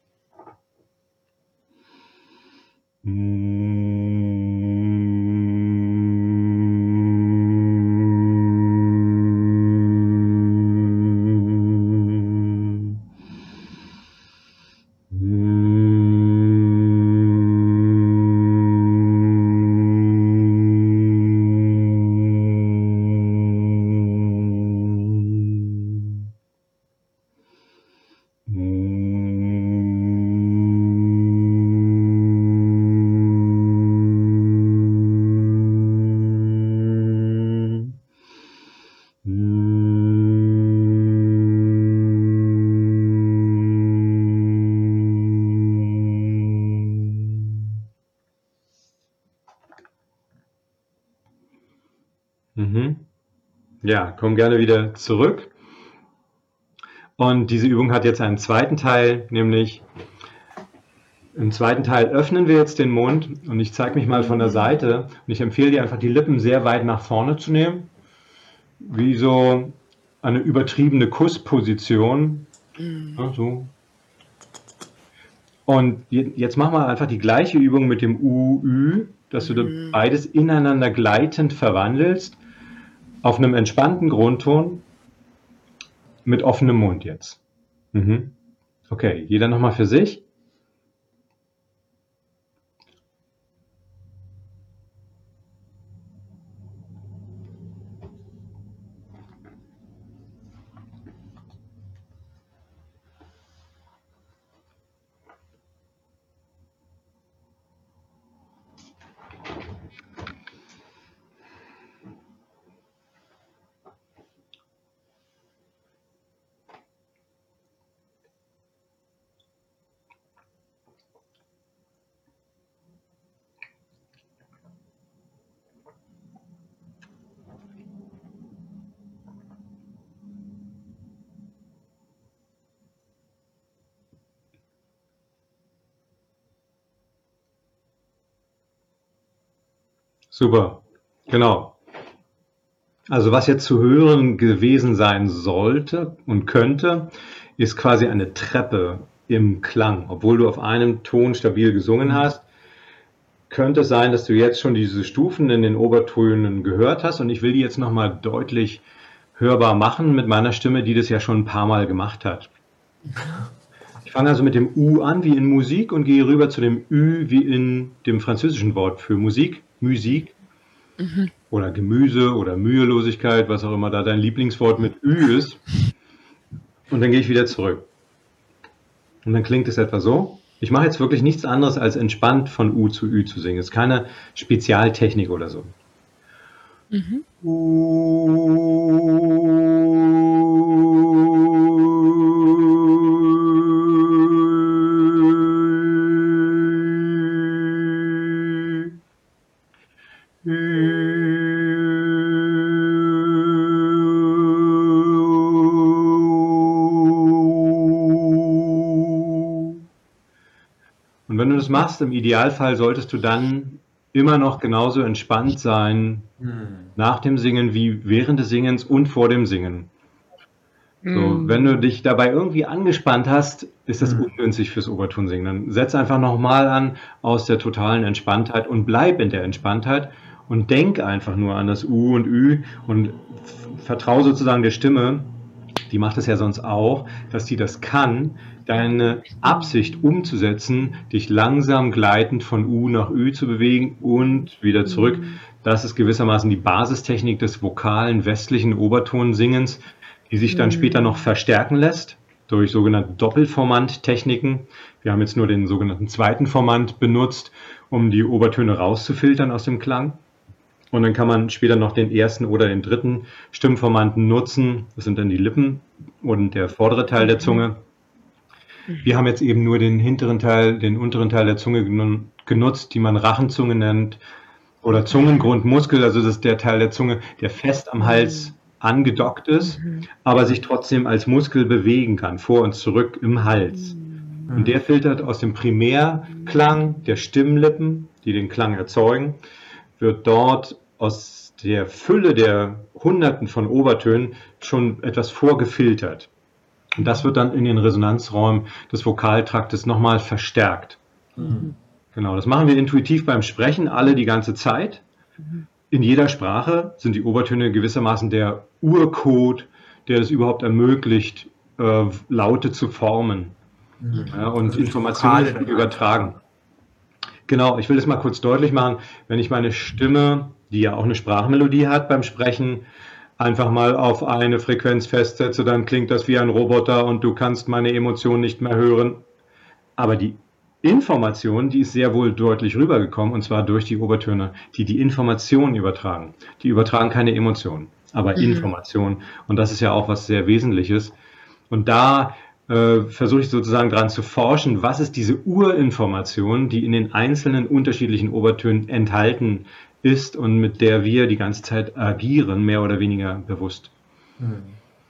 Mhm. Ja, komm gerne wieder zurück. Und diese Übung hat jetzt einen zweiten Teil, nämlich im zweiten Teil öffnen wir jetzt den Mund und ich zeige mich mal von der Seite und ich empfehle dir einfach die Lippen sehr weit nach vorne zu nehmen, wie so eine übertriebene Kussposition. Ja, so. Und jetzt machen wir einfach die gleiche Übung mit dem U, Ü, dass du beides ineinander gleitend verwandelst auf einem entspannten Grundton mit offenem Mund jetzt. Mhm. Okay, jeder nochmal für sich. Super, genau. Also was jetzt zu hören gewesen sein sollte und könnte, ist quasi eine Treppe im Klang. Obwohl du auf einem Ton stabil gesungen hast, könnte es sein, dass du jetzt schon diese Stufen in den Obertönen gehört hast. Und ich will die jetzt nochmal deutlich hörbar machen mit meiner Stimme, die das ja schon ein paar Mal gemacht hat. Ich fange also mit dem U an, wie in Musik, und gehe rüber zu dem Ü, wie in dem französischen Wort für Musik, Musik. Mhm. Oder Gemüse oder Mühelosigkeit, was auch immer da dein Lieblingswort mit Ü ist. Und dann gehe ich wieder zurück. Und dann klingt es etwa so. Ich mache jetzt wirklich nichts anderes, als entspannt von U zu Ü zu singen. Es ist keine Spezialtechnik oder so. Mhm. Und wenn du das machst, im Idealfall solltest du dann immer noch genauso entspannt sein hm. nach dem Singen wie während des Singens und vor dem Singen. So, hm. Wenn du dich dabei irgendwie angespannt hast, ist das hm. ungünstig fürs Obertonsingen. Dann setz einfach nochmal an aus der totalen Entspanntheit und bleib in der Entspanntheit und denk einfach nur an das U und Ü und vertraue sozusagen der Stimme, die macht es ja sonst auch, dass die das kann, deine Absicht umzusetzen, dich langsam gleitend von U nach Ü zu bewegen und wieder zurück. Das ist gewissermaßen die Basistechnik des vokalen westlichen Obertonsingens, die sich dann später noch verstärken lässt durch sogenannte Doppelformant-Techniken. Wir haben jetzt nur den sogenannten zweiten Formant benutzt, um die Obertöne rauszufiltern aus dem Klang. Und dann kann man später noch den ersten oder den dritten Stimmformanten nutzen. Das sind dann die Lippen und der vordere Teil der Zunge. Wir haben jetzt eben nur den hinteren Teil, den unteren Teil der Zunge genutzt, die man Rachenzunge nennt oder Zungengrundmuskel. Also das ist der Teil der Zunge, der fest am Hals angedockt ist, aber sich trotzdem als Muskel bewegen kann, vor und zurück im Hals. Und der filtert aus dem Primärklang der Stimmlippen, die den Klang erzeugen, wird dort aus der Fülle der Hunderten von Obertönen schon etwas vorgefiltert. Und das wird dann in den Resonanzräumen des Vokaltraktes nochmal verstärkt. Mhm. Genau, das machen wir intuitiv beim Sprechen, alle die ganze Zeit. Mhm. In jeder Sprache sind die Obertöne gewissermaßen der Urcode, der es überhaupt ermöglicht, äh, Laute zu formen mhm. ja, und also Informationen zu übertragen. Genau, ich will das mal kurz deutlich machen. Wenn ich meine Stimme, die ja auch eine Sprachmelodie hat beim Sprechen, einfach mal auf eine Frequenz festsetze, dann klingt das wie ein Roboter und du kannst meine Emotionen nicht mehr hören. Aber die Information, die ist sehr wohl deutlich rübergekommen, und zwar durch die Obertöne, die die Informationen übertragen. Die übertragen keine Emotionen, aber mhm. Informationen. Und das ist ja auch was sehr Wesentliches. Und da äh, versuche ich sozusagen dran zu forschen, was ist diese Urinformation, die in den einzelnen unterschiedlichen Obertönen enthalten ist und mit der wir die ganze Zeit agieren, mehr oder weniger bewusst. Hm.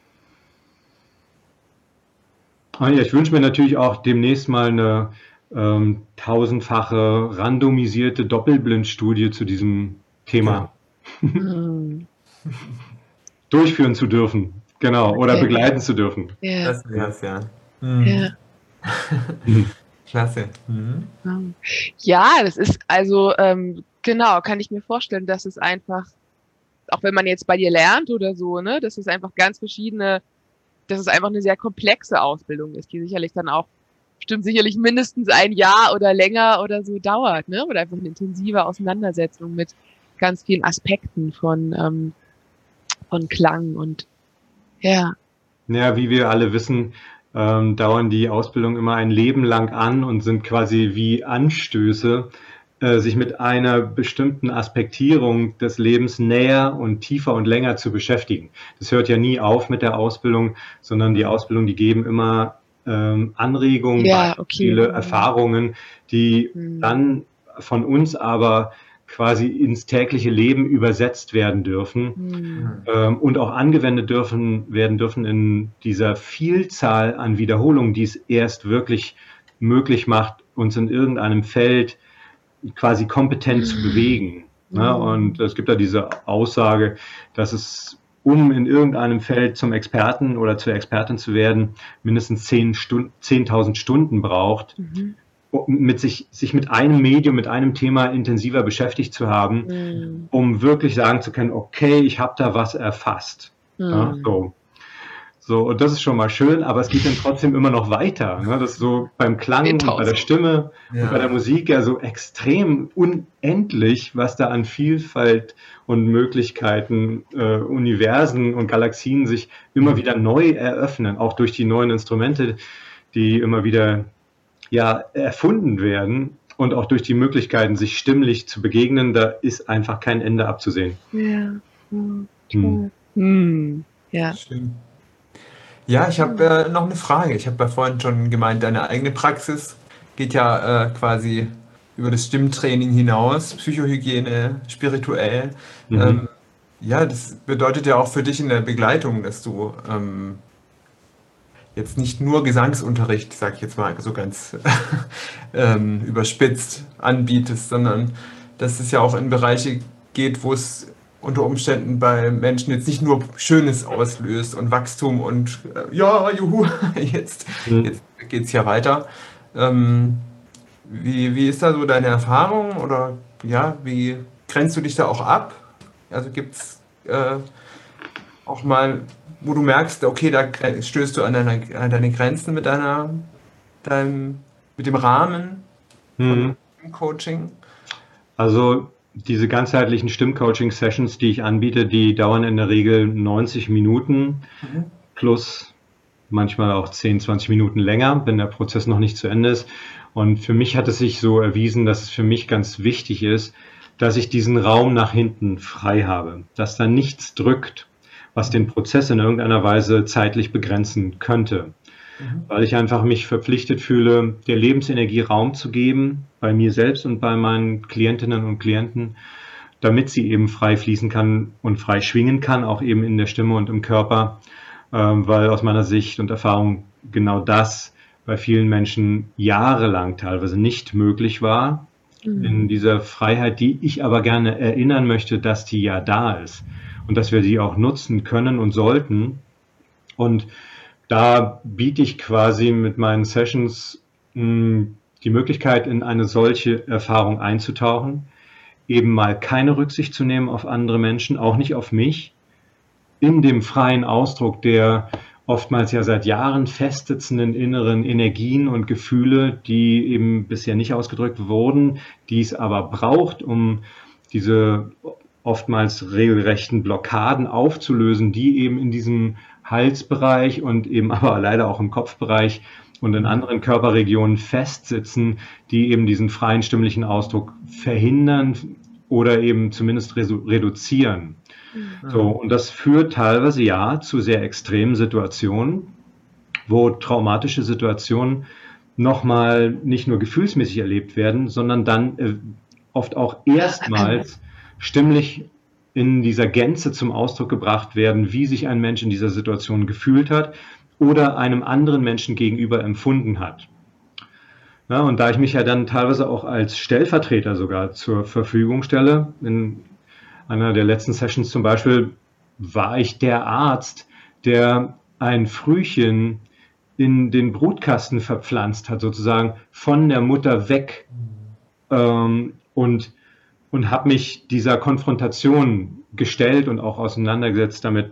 Und ja, ich wünsche mir natürlich auch demnächst mal eine ähm, tausendfache randomisierte Doppelblindstudie zu diesem Thema ja. durchführen zu dürfen. Genau, oder okay. begleiten zu dürfen. Ja. Das wär's, ja. Hm. Ja. Klasse. Mhm. Ja, das ist also ähm, genau, kann ich mir vorstellen, dass es einfach, auch wenn man jetzt bei dir lernt oder so, ne, dass es einfach ganz verschiedene, dass es einfach eine sehr komplexe Ausbildung ist, die sicherlich dann auch, bestimmt sicherlich mindestens ein Jahr oder länger oder so dauert, ne, oder einfach eine intensive Auseinandersetzung mit ganz vielen Aspekten von, ähm, von Klang und, ja. Ja, wie wir alle wissen, ähm, dauern die Ausbildungen immer ein Leben lang an und sind quasi wie Anstöße, sich mit einer bestimmten Aspektierung des Lebens näher und tiefer und länger zu beschäftigen. Das hört ja nie auf mit der Ausbildung, sondern die Ausbildung, die geben immer ähm, Anregungen, ja, okay. viele Erfahrungen, die mhm. dann von uns aber quasi ins tägliche Leben übersetzt werden dürfen mhm. ähm, und auch angewendet dürfen werden dürfen in dieser Vielzahl an Wiederholungen, die es erst wirklich möglich macht, uns in irgendeinem Feld quasi kompetent zu bewegen. Ne? Und es gibt da diese Aussage, dass es, um in irgendeinem Feld zum Experten oder zur Expertin zu werden, mindestens zehn Stunden, zehntausend Stunden braucht, Mhm. um mit sich, sich mit einem Medium, mit einem Thema intensiver beschäftigt zu haben, Mhm. um wirklich sagen zu können, okay, ich habe da was erfasst. Ja, Mhm. so. So, und das ist schon mal schön, aber es geht dann trotzdem immer noch weiter. Ne? Das ist so beim Klang und bei der zehntausend. Stimme und bei der Ja. Musik ja so extrem unendlich, was da an Vielfalt und Möglichkeiten, äh, Universen und Galaxien sich immer Mhm. wieder neu eröffnen, auch durch die neuen Instrumente, die immer wieder ja, erfunden werden und auch durch die Möglichkeiten, sich stimmlich zu begegnen, da ist einfach kein Ende abzusehen. Ja. Mhm. Hm. Toll. Mhm. Ja. Schön. Ja, ich habe äh, noch eine Frage. Ich habe ja vorhin schon gemeint, deine eigene Praxis geht ja äh, quasi über das Stimmtraining hinaus, Psychohygiene, spirituell. Mhm. Ähm, ja, das bedeutet ja auch für dich in der Begleitung, dass du ähm, jetzt nicht nur Gesangsunterricht, sag ich jetzt mal so ganz ähm, überspitzt anbietest, sondern dass es ja auch in Bereiche geht, wo es unter Umständen bei Menschen jetzt nicht nur Schönes auslöst und Wachstum und äh, ja, juhu, jetzt, Mhm. jetzt geht's ja weiter. Ähm, wie, wie ist da so deine Erfahrung oder ja, wie grenzt du dich da auch ab? Also gibt's äh, auch mal, wo du merkst, okay, da gre- stößt du an deine, an deine Grenzen mit deiner, deinem, mit dem Rahmen von Mhm. Coaching? Also diese ganzheitlichen Stimmcoaching-Sessions, die ich anbiete, die dauern in der Regel neunzig Minuten Mhm. plus manchmal auch zehn, zwanzig Minuten länger, wenn der Prozess noch nicht zu Ende ist. Und für mich hat es sich so erwiesen, dass es für mich ganz wichtig ist, dass ich diesen Raum nach hinten frei habe, dass da nichts drückt, was den Prozess in irgendeiner Weise zeitlich begrenzen könnte. Mhm. Weil ich einfach mich verpflichtet fühle, der Lebensenergie Raum zu geben, bei mir selbst und bei meinen Klientinnen und Klienten, damit sie eben frei fließen kann und frei schwingen kann, auch eben in der Stimme und im Körper, ähm, weil aus meiner Sicht und Erfahrung genau das bei vielen Menschen jahrelang teilweise nicht möglich war, in Mhm. dieser Freiheit, die ich aber gerne erinnern möchte, dass die ja da ist und dass wir die auch nutzen können und sollten. Und da biete ich quasi mit meinen Sessions mh, die Möglichkeit, in eine solche Erfahrung einzutauchen, eben mal keine Rücksicht zu nehmen auf andere Menschen, auch nicht auf mich, in dem freien Ausdruck der oftmals ja seit Jahren festsitzenden inneren Energien und Gefühle, die eben bisher nicht ausgedrückt wurden, die es aber braucht, um diese oftmals regelrechten Blockaden aufzulösen, die eben in diesem Halsbereich und eben aber leider auch im Kopfbereich und in anderen Körperregionen festsitzen, die eben diesen freien stimmlichen Ausdruck verhindern oder eben zumindest reduzieren. So, und das führt teilweise ja zu sehr extremen Situationen, wo traumatische Situationen nochmal nicht nur gefühlsmäßig erlebt werden, sondern dann äh, oft auch erstmals stimmlich in dieser Gänze zum Ausdruck gebracht werden, wie sich ein Mensch in dieser Situation gefühlt hat oder einem anderen Menschen gegenüber empfunden hat. Ja, und da ich mich ja dann teilweise auch als Stellvertreter sogar zur Verfügung stelle, in einer der letzten Sessions zum Beispiel war ich der Arzt, der ein Frühchen in den Brutkasten verpflanzt hat, sozusagen von der Mutter weg, ähm, und, und habe mich dieser Konfrontation gestellt und auch auseinandergesetzt damit,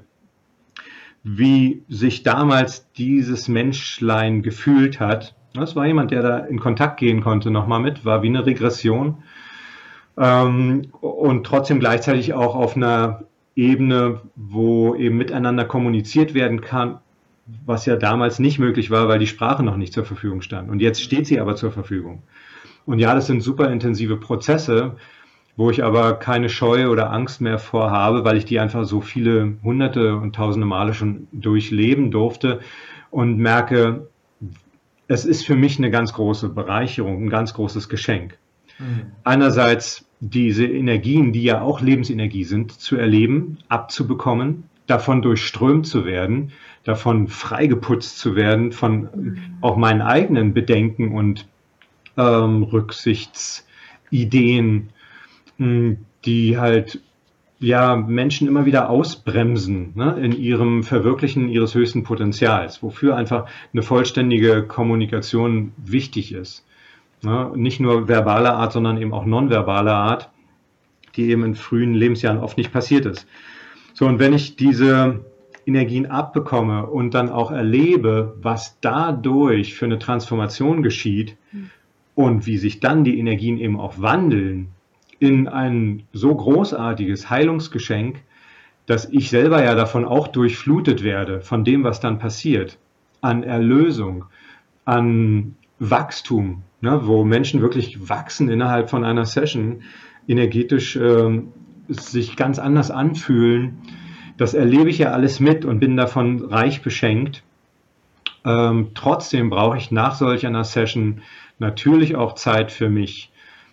wie sich damals dieses Menschlein gefühlt hat. Das war jemand, der da in Kontakt gehen konnte nochmal mit, war wie eine Regression. Ähm, und trotzdem gleichzeitig auch auf einer Ebene, wo eben miteinander kommuniziert werden kann, was ja damals nicht möglich war, weil die Sprache noch nicht zur Verfügung stand. Und jetzt steht sie aber zur Verfügung. Und ja, das sind super intensive Prozesse, wo ich aber keine Scheu oder Angst mehr vor habe, weil ich die einfach so viele hunderte und tausende Male schon durchleben durfte und merke, es ist für mich eine ganz große Bereicherung, ein ganz großes Geschenk. Mhm. Einerseits diese Energien, die ja auch Lebensenergie sind, zu erleben, abzubekommen, davon durchströmt zu werden, davon freigeputzt zu werden, von Mhm. auch meinen eigenen Bedenken und ähm, Rücksichtsideen, mh, die halt ja Menschen immer wieder ausbremsen, ne, in ihrem Verwirklichen ihres höchsten Potenzials, wofür einfach eine vollständige Kommunikation wichtig ist. Ne? Nicht nur verbaler Art, sondern eben auch nonverbaler Art, die eben in frühen Lebensjahren oft nicht passiert ist. So, und wenn ich diese Energien abbekomme und dann auch erlebe, was dadurch für eine Transformation geschieht und wie sich dann die Energien eben auch wandeln in ein so großartiges Heilungsgeschenk, dass ich selber ja davon auch durchflutet werde, von dem, was dann passiert, an Erlösung, an Wachstum, ne, wo Menschen wirklich wachsen innerhalb von einer Session, energetisch äh, sich ganz anders anfühlen. Das erlebe ich ja alles mit und bin davon reich beschenkt. Ähm, trotzdem brauche ich nach solch einer Session natürlich auch Zeit für mich,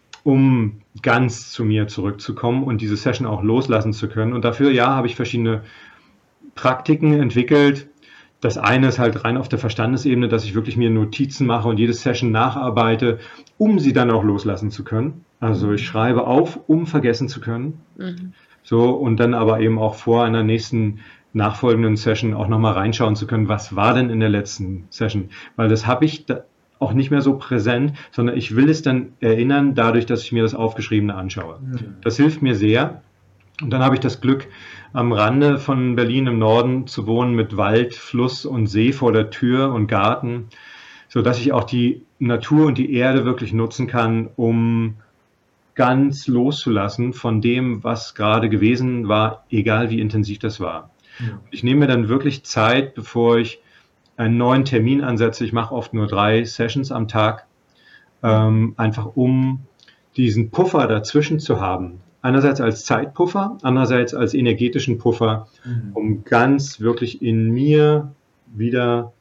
um ganz zu mir zurückzukommen und diese Session auch loslassen zu können. Und dafür, ja, habe ich verschiedene Praktiken entwickelt. Das eine ist halt rein auf der Verstandesebene, dass ich wirklich mir Notizen mache und jede Session nacharbeite, um sie dann auch loslassen zu können. Also ich schreibe auf, um vergessen zu können. Mhm. So, und dann aber eben auch vor einer nächsten nachfolgenden Session auch nochmal reinschauen zu können, was war denn in der letzten Session? Weil das habe ich da auch nicht mehr so präsent, sondern ich will es dann erinnern, dadurch, dass ich mir das Aufgeschriebene anschaue. Mhm. Das hilft mir sehr. Und dann habe ich das Glück, am Rande von Berlin im Norden zu wohnen mit Wald, Fluss und See vor der Tür und Garten, sodass ich auch die Natur und die Erde wirklich nutzen kann, um ganz loszulassen von dem, was gerade gewesen war, egal wie intensiv das war. Ja. Ich nehme mir dann wirklich Zeit, bevor ich einen neuen Termin ansetze. Ich mache oft nur drei Sessions am Tag, ähm, einfach um diesen Puffer dazwischen zu haben. Einerseits als Zeitpuffer, andererseits als energetischen Puffer, mhm. um ganz wirklich in mir wieder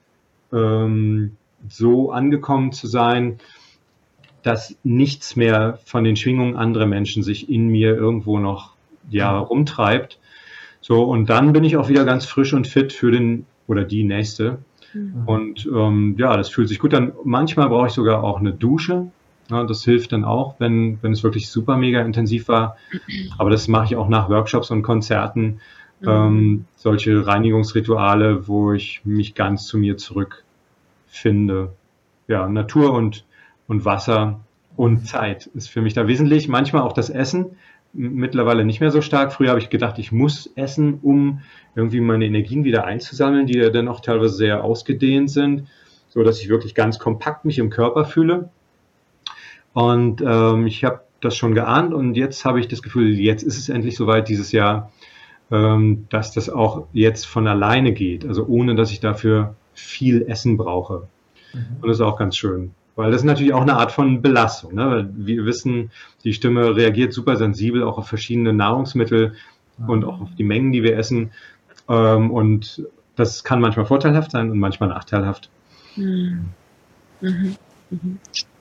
ähm, so angekommen zu sein, dass nichts mehr von den Schwingungen anderer Menschen sich in mir irgendwo noch ja, rumtreibt. So, und dann bin ich auch wieder ganz frisch und fit für den oder die nächste. Mhm. Und ähm, ja, das fühlt sich gut an. Manchmal brauche ich sogar auch eine Dusche. Ja, das hilft dann auch, wenn, wenn es wirklich super mega intensiv war. Aber das mache ich auch nach Workshops und Konzerten. Mhm. Ähm, solche Reinigungsrituale, wo ich mich ganz zu mir zurückfinde. Ja, Natur und Und Wasser und Zeit ist für mich da wesentlich. Manchmal auch das Essen, mittlerweile nicht mehr so stark. Früher habe ich gedacht, ich muss essen, um irgendwie meine Energien wieder einzusammeln, die ja dann auch teilweise sehr ausgedehnt sind, so dass ich wirklich ganz kompakt mich im Körper fühle. Und ähm, ich habe das schon geahnt und jetzt habe ich das Gefühl, jetzt ist es endlich soweit dieses Jahr, ähm, dass das auch jetzt von alleine geht, also ohne, dass ich dafür viel Essen brauche. Mhm. Und das ist auch ganz schön. Weil das ist natürlich auch eine Art von Belastung. Ne? Wir wissen, die Stimme reagiert super sensibel auch auf verschiedene Nahrungsmittel mhm. und auch auf die Mengen, die wir essen. Und das kann manchmal vorteilhaft sein und manchmal nachteilhaft. Mhm. Mhm. Mhm.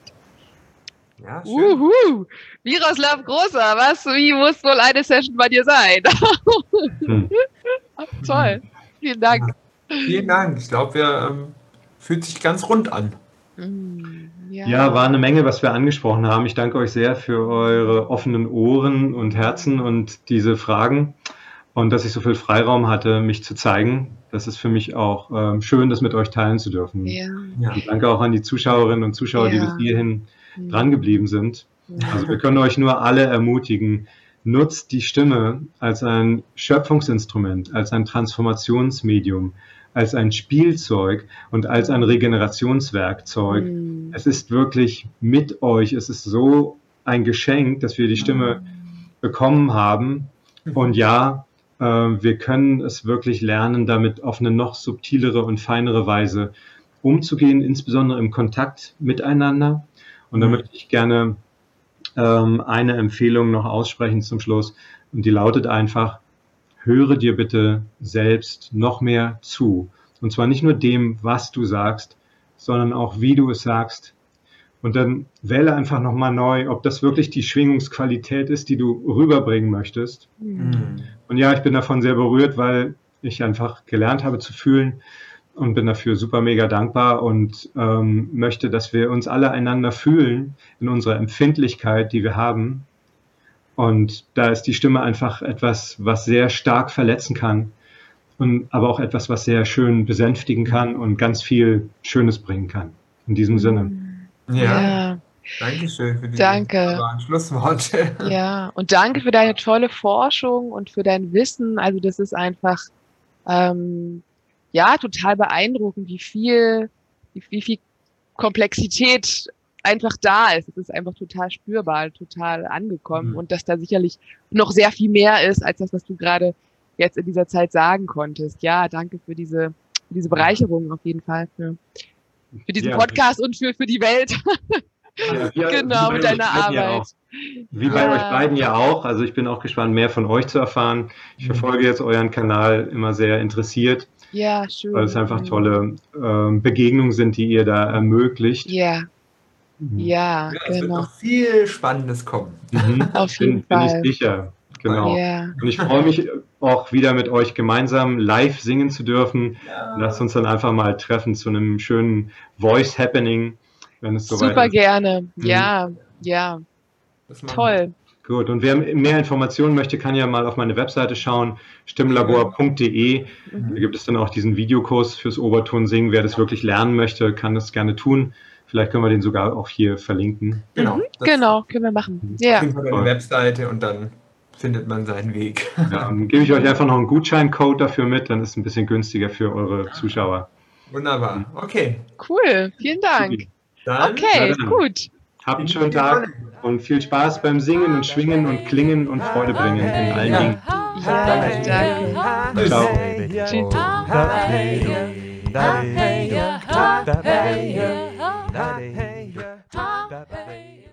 Ja, schön. Uhu. Miroslav Großer, was, wie muss wohl eine Session bei dir sein? Hm. Toll, vielen Dank. Ja, vielen Dank. Ich glaube, wir ähm, fühlt sich ganz rund an. Ja. ja, war eine Menge, was wir angesprochen haben. Ich danke euch sehr für eure offenen Ohren und Herzen und diese Fragen und dass ich so viel Freiraum hatte, mich zu zeigen. Das ist für mich auch ähm, schön, das mit euch teilen zu dürfen. Ja. Ja. Und danke auch an die Zuschauerinnen und Zuschauer, ja. die bis hierhin ja. dran geblieben sind. Ja. Also wir können euch nur alle ermutigen, nutzt die Stimme als ein Schöpfungsinstrument, als ein Transformationsmedium, als ein Spielzeug und als ein Regenerationswerkzeug. Mm. Es ist wirklich mit euch, es ist so ein Geschenk, dass wir die Stimme bekommen haben. Und ja, äh, wir können es wirklich lernen, damit auf eine noch subtilere und feinere Weise umzugehen, insbesondere im Kontakt miteinander. Und da möchte ich gerne ähm, eine Empfehlung noch aussprechen zum Schluss. Und die lautet einfach: Höre dir bitte selbst noch mehr zu. Und zwar nicht nur dem, was du sagst, sondern auch, wie du es sagst. Und dann wähle einfach nochmal neu, ob das wirklich die Schwingungsqualität ist, die du rüberbringen möchtest. Mhm. Und ja, ich bin davon sehr berührt, weil ich einfach gelernt habe zu fühlen und bin dafür super mega dankbar und ähm, möchte, dass wir uns alle einander fühlen in unserer Empfindlichkeit, die wir haben. Und da ist die Stimme einfach etwas, was sehr stark verletzen kann, und aber auch etwas, was sehr schön besänftigen kann und ganz viel Schönes bringen kann. In diesem Sinne. Ja, Ja, danke schön für diese danke. wunderbaren Schlussworte. Ja, und danke für deine tolle Forschung und für dein Wissen. Also das ist einfach, ähm, ja, total beeindruckend, wie viel, wie, wie viel Komplexität einfach da ist. Es ist einfach total spürbar, total angekommen Mhm. und dass da sicherlich noch sehr viel mehr ist, als das, was du gerade jetzt in dieser Zeit sagen konntest. Ja, danke für diese, für diese Bereicherung auf jeden Fall, für, für diesen Ja. Podcast und für, für die Welt. Ja, wir- Genau, wie mit bei deiner euch beiden ja Arbeit. auch. Wie bei Ja. euch beiden ja auch. Also ich bin auch gespannt, mehr von euch zu erfahren. Ich Mhm. verfolge jetzt euren Kanal immer sehr interessiert, Ja, schön. weil es einfach tolle ähm, Begegnungen sind, die ihr da ermöglicht. Ja, Mhm. ja, Ja, es wird genau. noch viel Spannendes kommen. Mhm. Auf bin, jeden bin ich Fall. sicher. Genau. Ja, Und ich freue mich auch wieder mit euch gemeinsam live singen zu dürfen. Lasst uns dann einfach mal treffen zu einem schönen Voice Happening, wenn es soweit super ist. gerne. Ja, ja, Das machen toll. Gut, und wer mehr Informationen möchte, kann ja mal auf meine Webseite schauen, stimmlabor punkt de. Mhm. Da gibt es dann auch diesen Videokurs fürs Obertonsingen. Wer das wirklich lernen möchte, kann das gerne tun. Vielleicht können wir den sogar auch hier verlinken. wir. Genau. Mhm, das genau, können wir machen. Mhm. Auf Ja, jeden Fall eine Toll. Webseite und dann findet man seinen Weg. Ja, dann gebe ich euch einfach noch einen Gutscheincode dafür mit, dann ist es ein bisschen günstiger für eure Zuschauer. Wunderbar. Okay. cool. Vielen Dank. Dann Okay, Na dann. gut. Habt einen schönen Tag und viel Spaß beim Singen und Schwingen und Klingen und Freude bringen in allen Dingen. Ja, danke. Ciao. Tschüss. Hey,